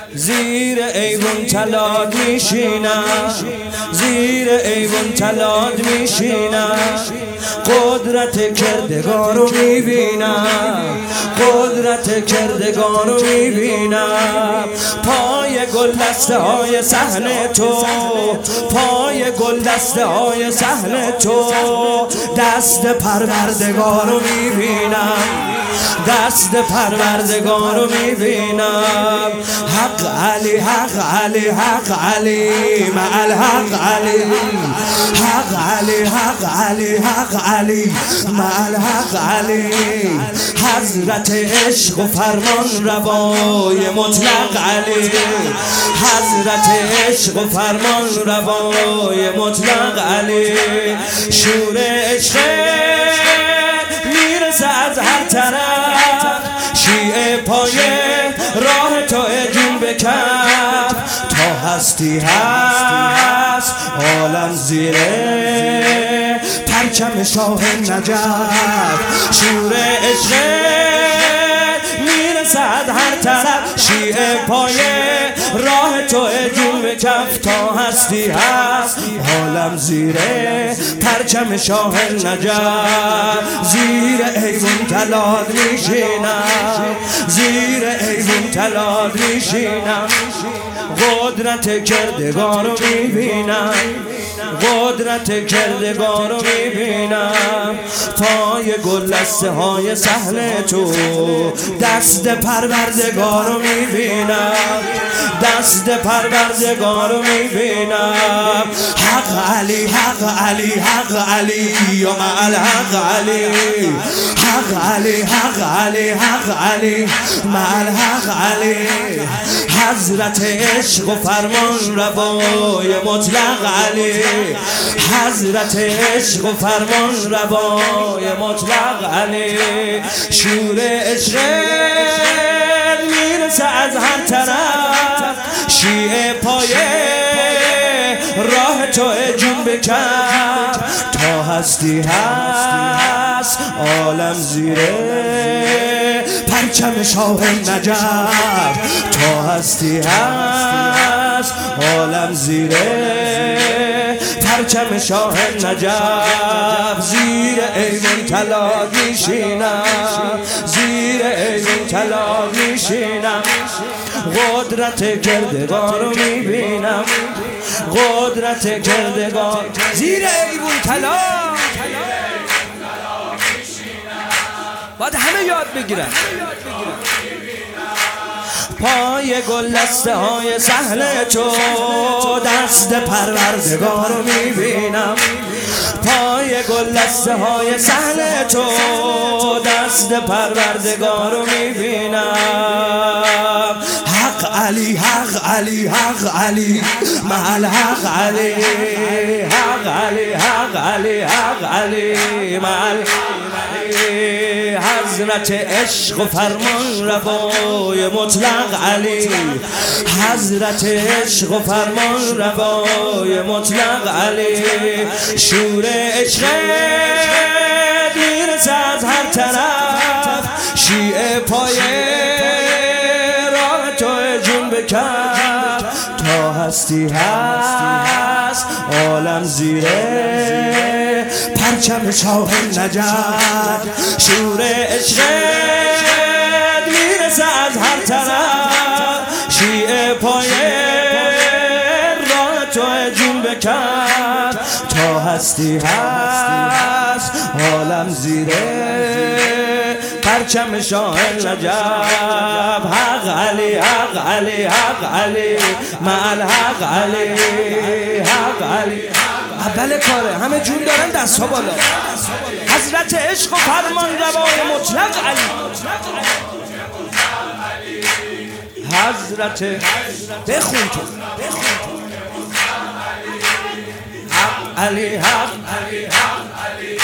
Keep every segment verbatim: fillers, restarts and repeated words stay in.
زیر ایوون تلاد میشینم، زیر ایوون تلاد میشینم، قدرت کردگار رو میبینم، قدرت کردگار رو میبینم. پای گل دسته های صحنه تو، پای گل دسته های صحنه تو، دست پروردگار رو میبینم، دست پروردگار رو میبینم. حق علی، حق علی، حق علی، مع الحق علی، حق علی، حق علی، حق علی، مع الحق علی. حضرت عشق و فرمان روای مطلق علی، حضرت عشق و فرمان روای مطلق علی. شور عشق میرسه از هر طرف، شیعه پایه راه تو جون بکف. تا هستی هست عالم زیره پرچم شاه نجف. شور عشق میرسه از هر طرف، شیعه پایه راه تو جون بکف. تا هستی هست عالم زیره پرچم شاه نجف. زیر ایوون تلاد میشینم، زیر ایوون تلاد میشینم، قدرت کردگار رو میبینم، قدرت کردگار رو میبینم. پای گل دسته های صحنه تو، دست پروردگار رو میبینم، دست پروردگار رو میبینم. حق علی، حق علی، حق علی، و مع الحق علی، حق علی، حق علی، حق علی، مع الحق علی. حضرت عشق و فرمان روای مطلق علی، حضرت عشق و فرمان روای مطلق علی. شور عشق میرسه از هر طرف، شیعه پایه راه تو جون بکف. تا هستی هست عالم زیره پرچم شاه نجف. تا هستی هست عالم زیره پرچم شاه نجف. زیر ایوان تلاد میشینم، زیر ایوان تلاد میشینم، قدرت کردگار رو میبینم، قدرت کردگار. زیر ایوان تلاد باید همه یاد بگیرن. پای گل دسته های صحنه تو، دست پروردگار رو میبینم. پای گل دسته های صحنه تو، دست پروردگار رو میبینم. حق علی، حق علی، حق علی، مع الحق علی، حق علی، حق علی، حق علی، مع الحق علی. حضرت عشق و فرمان روای مطلق علی، حضرت عشق و فرمان روای مطلق علی. شور عشق میرسه از هر طرف، شیعه پایه راه تو جون بکف. تا هستی هست عالم زیره پرچم شاه نجف. شور عشق میرسه از هر طرف، شیعه پایه راه تو جون بکف. تا هستی هست عالم زیره پرچم شاه نجف. حق علی، حق علی، حق علی، مع الحق علی، حق علی. اول کاره همه جون دارن دست ها بالا. حضرت عشق و فرمان روای مطلق علی، حضرت بخون تو حق علی، حق علی، حق علی،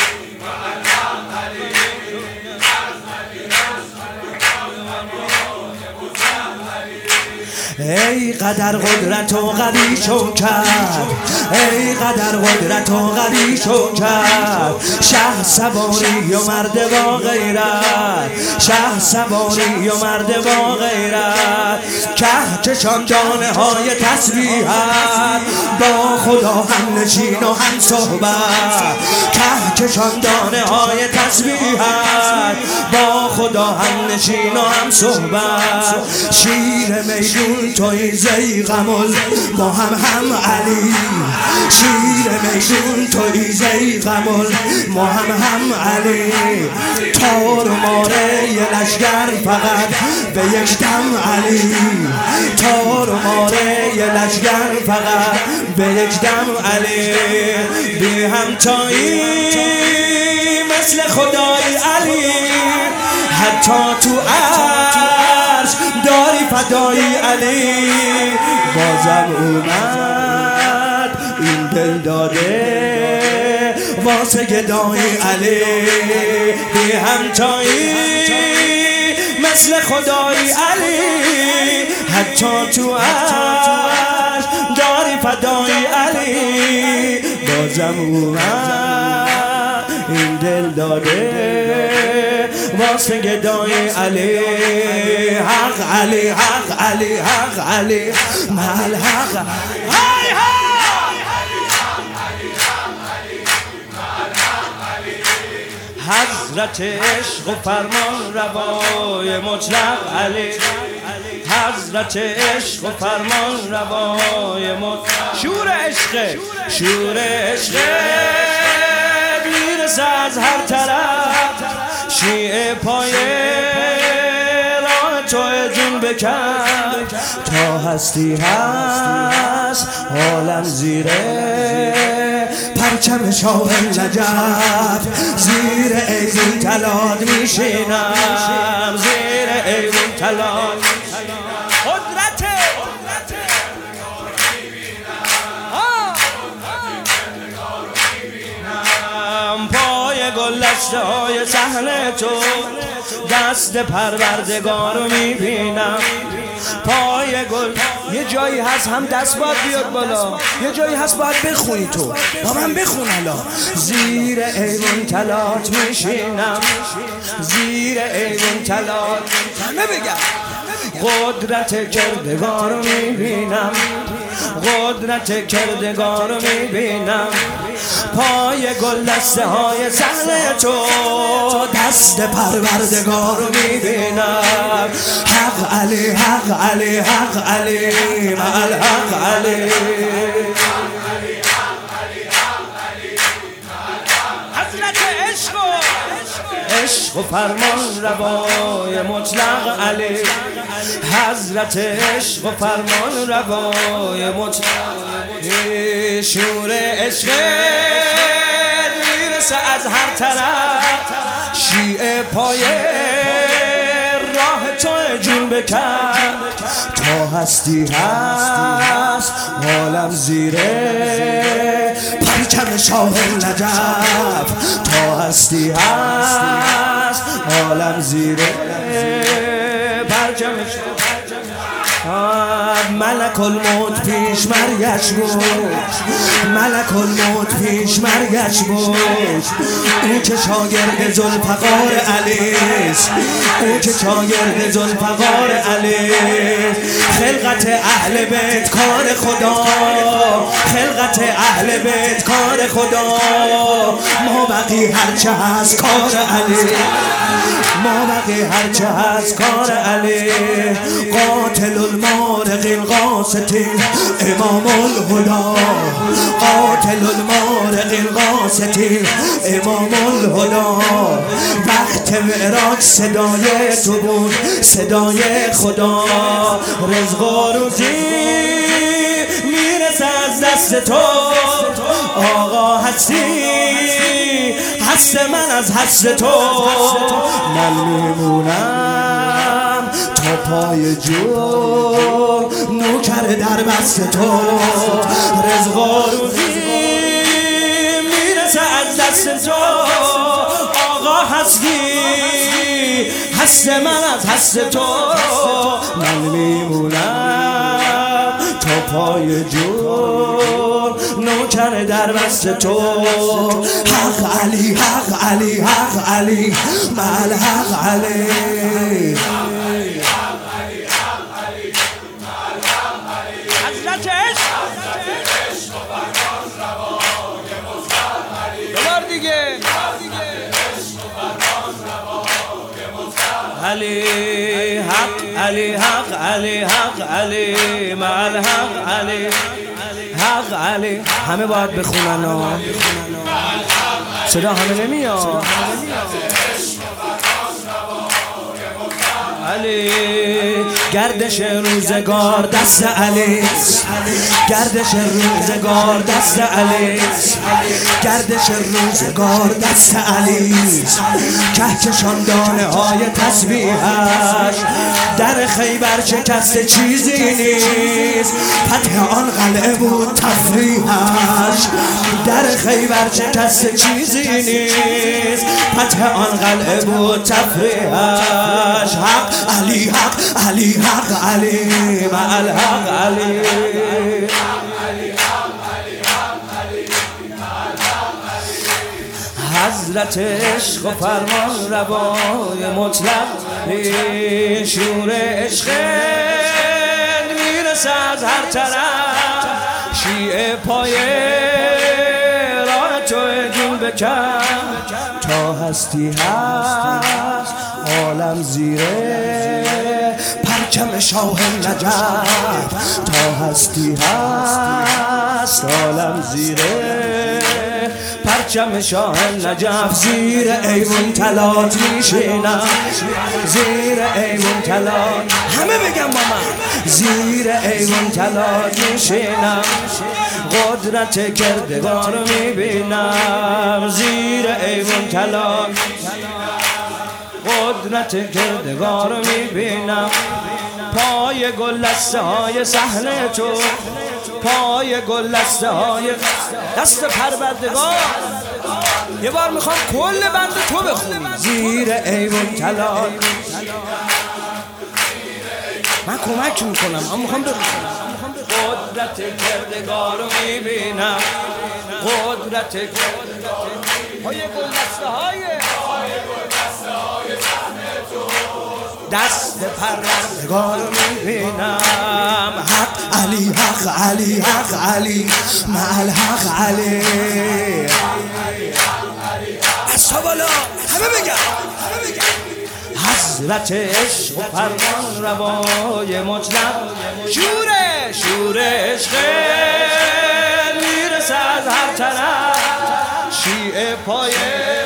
ای قدر قدرت و قوی شو کرد، ای قدر قدرت و قوی شو کرد. شه سواری و مرد با غیرت، شه سواری و مرد با غیرت. که کهکشان دانه های تسبیحت، با خدا هم نشین و هم صحبت. کهکشان دانه های تسبیحت، با خدا هم نشین و هم صحبت. شیر میدون توی زیغمل، ما هم هم علی. شیر میدون توی زیغمل، ما هم هم علی. تار و ماره یه لشگر فقط به یک دم علی. تار و ماره یه لشگر فقط به یک دم علی. بی همتایی مثل خدای علی، حتی تو عرش داری فدای علی. بازم اومد این دل داده واسه گدای علی. بی همتایی مثل خدای علی، حتی تو عرش داری فدای علی. بازم اومد این دل داده واسه گدای علی. حق علی، حق علی، حق علی، مال حق. های های حضرت عشق و فرمان روای مطلق علی. حضرت عشق و فرمان روای مطلق. شور عشق، شور عشق میرسه از هر طرف. شیعه پایه راه تو جون بکن، تا هستی هست عالم زیره پرچم شاه نجف. زیر ایوون تلاد میشینم، زیر ایوون تلاد. قدرت پای گل دسته های صحنه تو، دست پروردگار رو میبینم. پای گل یه جایی هست هم دست باید بیاد بالا، یه جایی هست باید بخونی تو. با من بخون الان. زیر ایوان تلات میشینم، زیر ایوان تلات. همه بگم قدرت کردگار رو میبینم، قدرت کردگار رو میبینم. پای گل دسته های صحنه تو، دست پروردگار رو میبینم. حق علی، حق علی، حق علی، مال حق علی. حضرت عشق و عشق و فرمان روای مطلق علی. حضرت عشق و فرمان روای مطلق. شور عشق میرسه از هر طرف. شیعه پایه راه تو جون بکن، تا هستی هست عالم زیره پرچم شاه نجف. تا هستی هست عالم زیره پرچم شاه. ملک الموت پیش مرگش بود، ملک الموت پیش مرگش بود. او که شاگرد ذوالفقار علیست، او که شاگرد ذوالفقار علیست. خلقت اهل بیت کار خدا، خلقت اهل بیت کار خدا. ما بقی هرچه هست کار علی، ما بقی هرچه هست کار علی. قاتل المارق القاسطین امام الهدا، قاتل المارق القاسطین امام الهدا. وقت معراج صدای تو بود، صدای خدا. رزق و روزی میرسه از دست تو. آقا هستی هست من از هست تو. من میمونم تا پای جور، نوکر در بست تو. رزق و روزی میرسه از دست تو. آقا هستی هست من از هست تو. من میمونم تا پای جور، نوکر در بست تو. حق علی، حق علی، حق علی، مال حق علی. علی حق علی حق علی مع الحق علی حق علی. همه باید بخونن ها، صدا همه نمیاد. علی گردش روزگار دست علی، گردش روزگار دست علی، گردش روزگار دست علی. کهکشان دانه های تسبیحش در خیبر شکست چیزی نیست. فتح آن قلعه بود تفریحش، در خیبر شکست چیزی نیست. فتح آن قلعه بود تفریحش. حق علی حق علی حق علی مع الحق علی. حضرت عشق و فرمان روای مطلق، شور عشق میرسه از هر طرف. شیعه پایه راه تو جون بکن، تا هستی هست عالم زیره پرچم شاه نجف. تا هستی هست عالم زیره پرچم شاه نجف. زیر ایوان تلات میشینم، زیر ایوان تلات، همه بگم با من، زیر ایوان تلات میشینم. قدرت کردگار رو میبینم، زیر ایوان تلات قدرت کردگار رو میبینم. پای گل دسته های صحنه تو، پای گل دسته های دست پروردگار. یه بار میخوام کل بند تو بخونی. زیر ایوان تلال من کمک میکنم، اما میخوام بخونم. قدرت کردگار رو میبینم، قدرت پای گل دسته های دست پروردگار میبینم. حق علی حق علی حق علی مع الحق علی. دستا بالا همه بگم. حضرت عشق و فرمان روای مطلق، شور شور عشق میرسه از هر طرف. شیعه پایه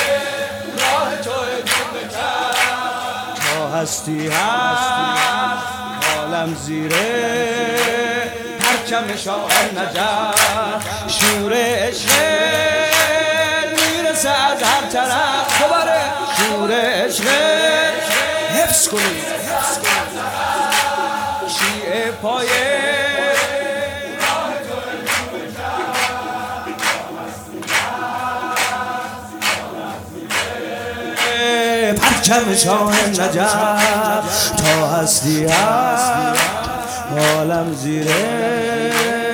هستی هست عالم زیره پرچم شاه نجف. شور عشق میرسه از هر طرف. دوباره شور عشق حفظ کنید. شیعه پایه پرچم شاه نجف. تا هستی هست عالم زیره.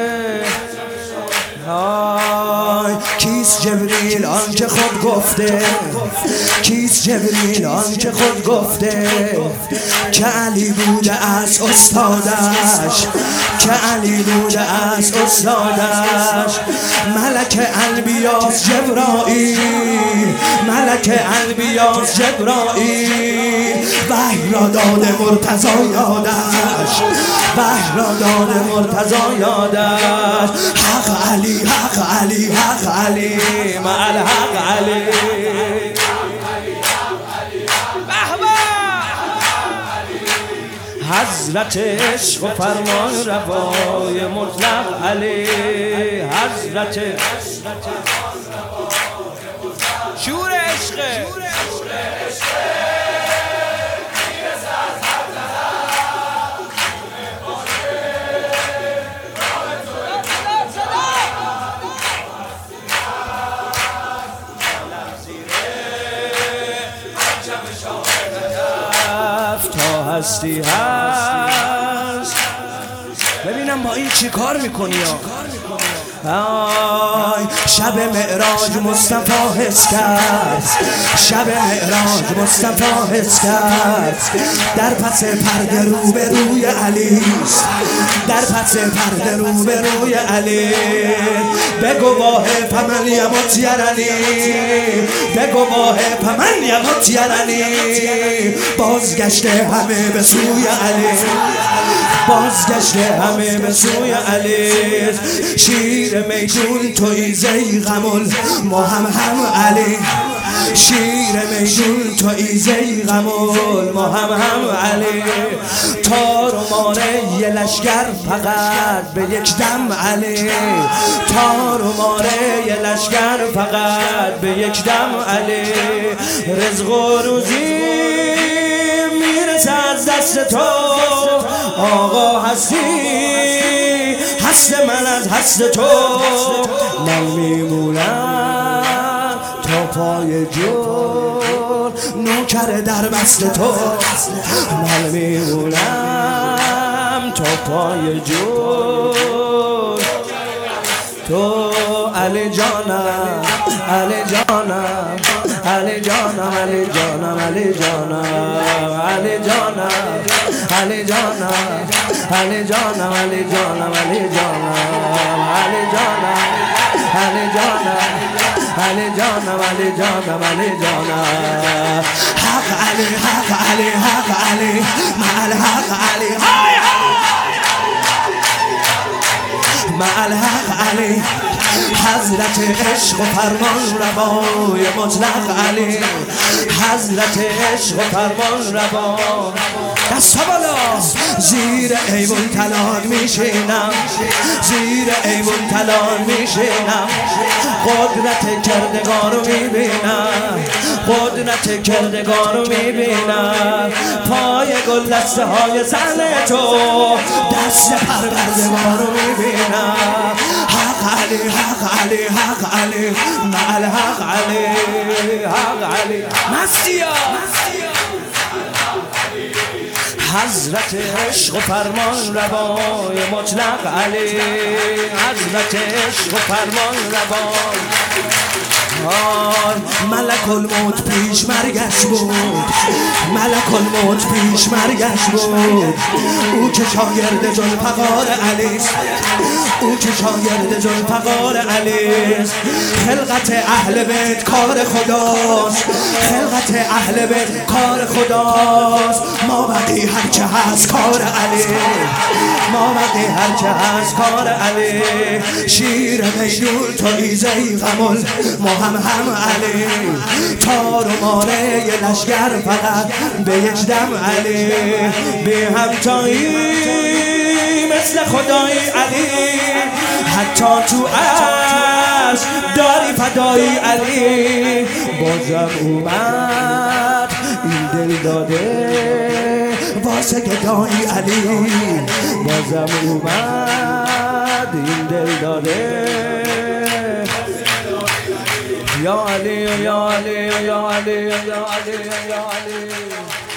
آی کیست جبریل آن که خود گفته، کیست جبریل آن که خود گفته که علی بوده از استادش، که علی بوده از استادش. ملک انبیاس جبرائیل، ملک انبیاس جبرائیل. وحی را داده مرتضی یادش، وحی را داده مرتضی یادش. حق علی حق علی حق علی مع الحق علی. حضرت عشق و فرمان روای مطلق علی. حضرت شور عشق تا هستی هست. ببینم با این چی کار میکنی ها. آی شب معراج مصطفی حس کرد، شب معراج مصطفی حس کرد، در پس پرده رو به روی علی، در پس پرده رو به روی علی، به گواه فمن یمت یرنی، به گواه فمن یمت یرنی، بازگشته همه به سوی علی، بازگشته همه به سوی علی، شیر میدون توی زیغمل مهم هم علی، شیر میدون توی زیغمل مهم هم علی، تار و ماره یه لشگر فقط به یک دم علی، تار و ماره یه لشگر فقط به یک دم علی، رزق و روزی میرسه از دست تو آقا، هستی هست من از هست تو، من میمونم تا پای جور نوکر در بست تو، من میمونم تا پای جور تو علی جانم، علی جانم، علی جانم، علی جانم، علی جانم، علی جانم، علی جانم، علی جانم، علی جانم، علی جانم، علی جانم، علی جانم، علی جانم، علی جانم، علی جانم، حق علی، حق علی، حق علی، مع الحق علی، مع الحق علی، حضرت عشق و فرمان روای مطلق علی، حضرت عشق و فرمان روا، دست بالا، زیر ایوان تلان میشینم، زیر ایوان تلان میشینم، قدرت کردگار رو میبینم، قدرت کردگار رو میبینم، پای گل دسته های زن تو، دست پروردگار رو میبینم، حق علی، حق علی، حق علی، مع الحق علی، حق علی، مستیا حضرت عشق و فرمان روای مطلق علی، حضرت عشق و فرمان روای، ملک الموت پیش مرگش بود، ملک الموت پیش مرگش بود، او که شاگرد ذوالفقار علی، او که شاگرد ذوالفقار علی، خلقت اهل بیت کار خداست، خلقت اهل بیت کار خداست، ما بقی هرچه هست کار علی، ما بقی هرچه هست کار علی، شیر میدون توی زیغمل مهم هم علی، تار و ماره یه لشگر فقط به یک دم علی، بی همتایی مثل خدای علی، حتی تو عرش داری فدایی علی، بازم اومد این دل داده واسه گدایی علی، بازم اومد این دل داده، یا علی، یا علی، یا علی، یا علی، یا علی.